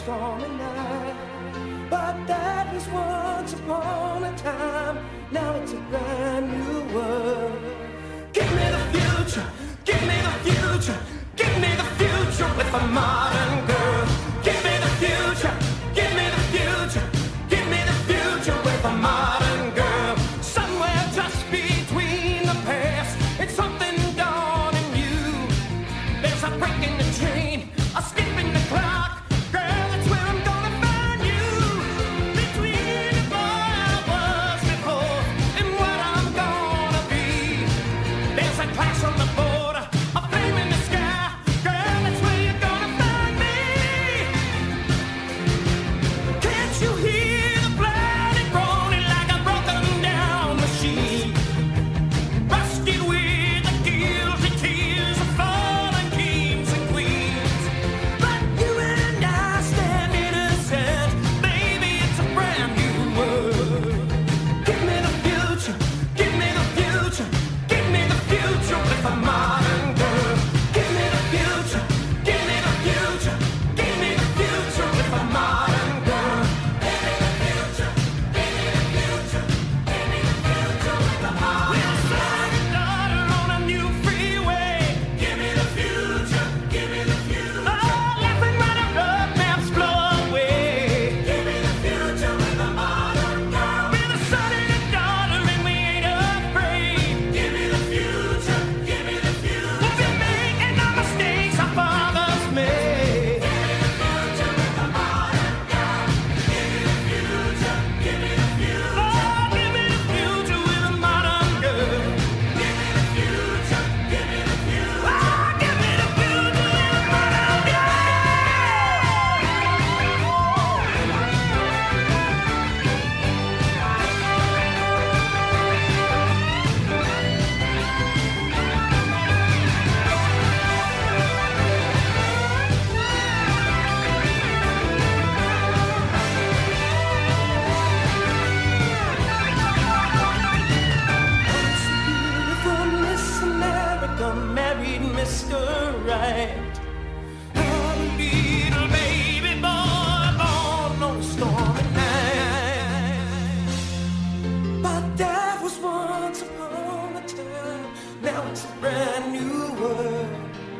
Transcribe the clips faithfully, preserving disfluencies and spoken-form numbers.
stormy night. But that was once upon a time. Now it's a brand new world. Give me the future, give me the future, give me the future with a modern girl. Give me the future, give me the future, give me the future with a modern girl. Somewhere just between the past, it's something dawning new. There's a break in the train, a skip in the clock. Girl, that's where I'm gonna find you. Between the boy I was before and what I'm gonna be. There's a clash on the border, a flame in the sky. Girl, that's where you're gonna find me. Can't you hear the planet groaning like a broken down machine? Rusted with the guilty tears of fallen kings and queens. But you and I stand innocent. Baby, it's a brand new world. Give me the future, give me the future, give me the future with a modern girl. Give me the future, give me the future, give me the future with a modern girl. Give me the future, give me the future, give me the future with a modern girl. We'll start a daughter on a new freeway. Give me the future, give me the future. Oh, laughing right up, road maps blow away. Give me the future with a modern girl. We're the son and a daughter and we ain't afraid. Give me the future, give me the future. We'll be making the mistakes our fathers made. Give me the future with a modern girl. Give me the future, give me the future. Oh, give me the future with a modern girl. Give me the future, give me the future. Oh, give me the future with a modern girl. Once a beautiful Miss America married Mister Right. A little baby boy born on a stormy night. But that was once upon a time. Now it's a brand new world.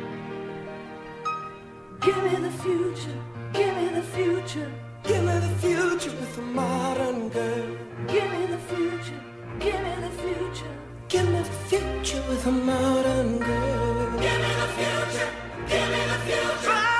Give me the future, give me the future, Give me the future with a modern girl. give me the future, give me the future. Give me the future with a modern girl. Give me the future, give me the future.